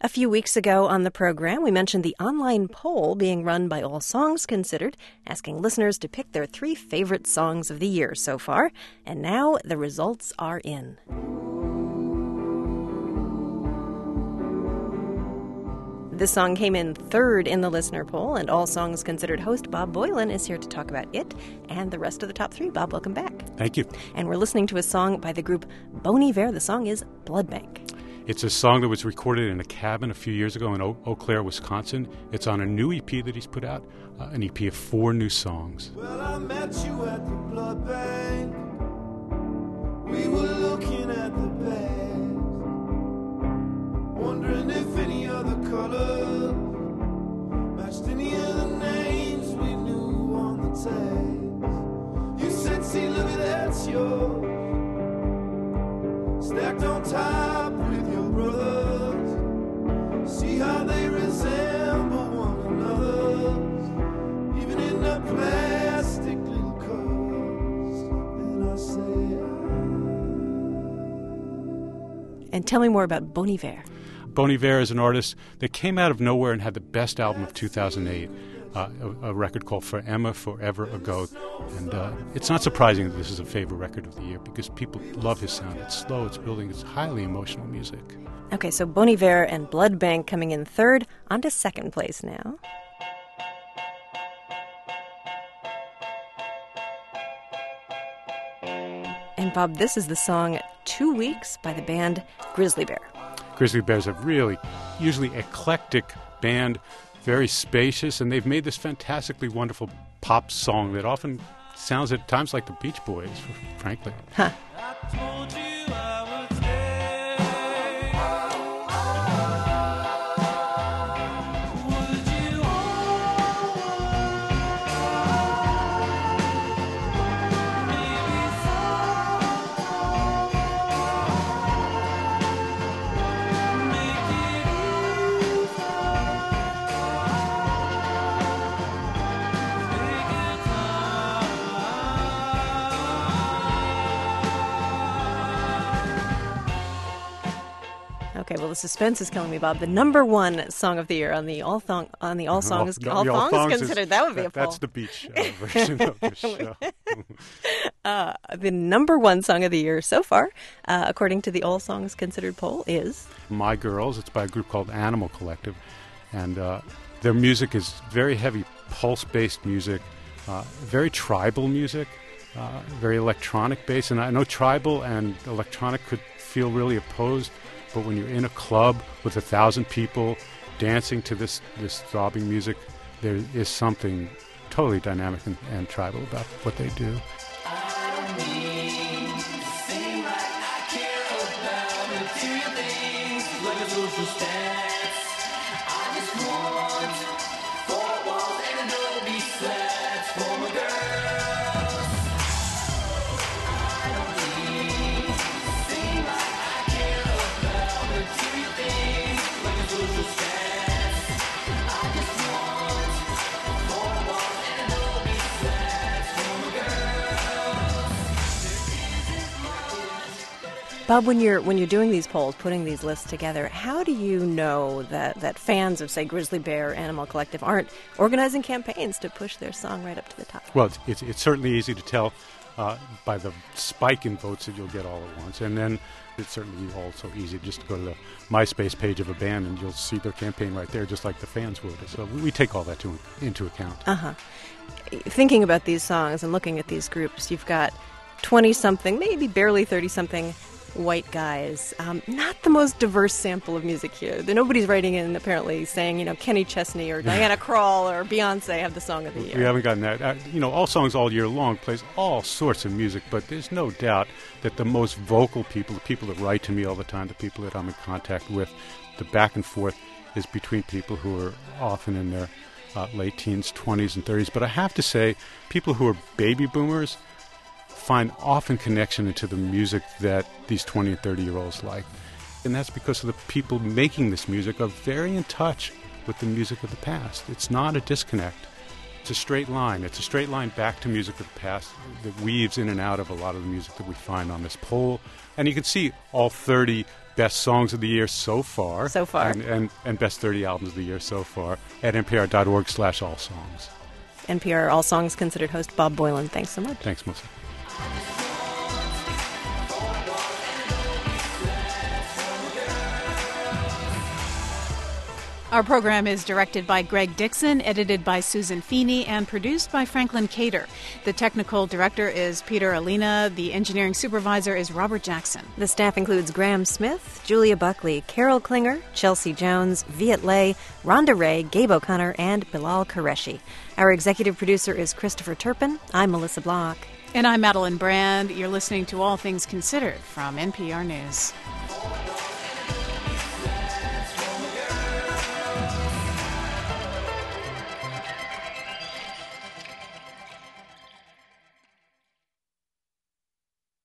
A few weeks ago on the program, we mentioned the online poll being run by All Songs Considered, asking listeners to pick their 3 favorite songs of the year so far. And now the results are in. This song came in 3rd in the listener poll, and All Songs Considered host Bob Boilen is here to talk about it and the rest of the top 3. Bob, welcome back. Thank you. And we're listening to a song by the group Bon Iver. The song is Blood Bank. It's a song that was recorded in a cabin a few years ago in Eau Claire, Wisconsin. It's on a new EP that he's put out, an EP of 4 new songs. Well, I met you at the blood bank. We were looking at the bags, wondering if any other color matched any other names we knew on the tags. You said, see, look at that, yours, stacked on top with your brothers. See how they resemble one another, even in the plastic little cups. And I say, And tell me more about Bon Iver. Bon Iver is an artist that came out of nowhere and had the best album of 2008, a record called For Emma Forever Ago. And it's not surprising that this is a favorite record of the year because people love his sound. It's slow, it's building, it's highly emotional music. Okay, so Bon Iver and Blood Bank coming in 3rd. On to 2nd place now. And Bob, this is the song 2 Weeks by the band Grizzly Bear. Grizzly Bear's a really, usually eclectic band, very spacious, and they've made this fantastically wonderful pop song that often sounds at times like the Beach Boys, frankly. Huh. I told you I would stay. Would you Okay, well, the suspense is killing me, Bob. The number 1 song of the year on the All Songs Considered. That would be a poll. That's the beach version of the show. The number 1 song of the year so far, according to the All Songs Considered poll, is My Girls. It's by a group called Animal Collective. And their music is very heavy pulse-based music, very tribal music, very electronic-based. And I know tribal and electronic could feel really opposed, but when you're in a club with 1,000 people dancing to this throbbing music, there is something totally dynamic and tribal about what they do. Bob, when you're doing these polls, putting these lists together, how do you know that fans of, say, Grizzly Bear, Animal Collective aren't organizing campaigns to push their song right up to the top? Well, it's certainly easy to tell by the spike in votes that you'll get all at once. And then it's certainly also easy just to go to the MySpace page of a band and you'll see their campaign right there, just like the fans would. So we take all that into account. Uh-huh. Thinking about these songs and looking at these groups, you've got 20-something, maybe barely 30-something white guys. Not the most diverse sample of music here. Nobody's writing in apparently saying, Kenny Chesney or Diana Krall or Beyonce have the song of the year. We haven't gotten that. All Songs All Year Long plays all sorts of music, but there's no doubt that the most vocal people, the people that write to me all the time, the people that I'm in contact with, the back and forth is between people who are often in their late teens, 20s, and 30s. But I have to say, people who are baby boomers find often connection into the music that these 20 and 30-year-olds like. And that's because of the people making this music are very in touch with the music of the past. It's not a disconnect. It's a straight line. It's a straight line back to music of the past that weaves in and out of a lot of the music that we find on this poll. And you can see all 30 best songs of the year so far. So far. And best 30 albums of the year so far at npr.org/allsongs. NPR All Songs Considered host Bob Boilen. Thanks so much. Thanks, Melissa. Our program is directed by Greg Dixon, edited by Susan Feeney, and produced by Franklin Cater. The technical director is Peter Alina. The engineering supervisor is Robert Jackson. The staff includes Graham Smith, Julia Buckley, Carol Klinger, Chelsea Jones, Viet Le, Rhonda Ray, Gabe O'Connor, and Bilal Qureshi. Our executive producer is Christopher Turpin. I'm Melissa Block. And I'm Madeline Brand. You're listening to All Things Considered from NPR News.